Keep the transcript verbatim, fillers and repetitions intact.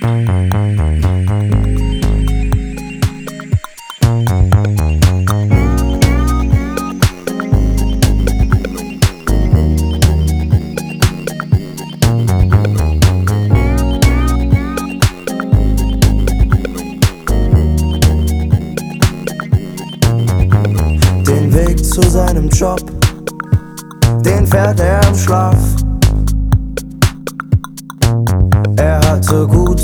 Den Weg zu seinem Job, den fährt er im Schlaf. Er hatte gut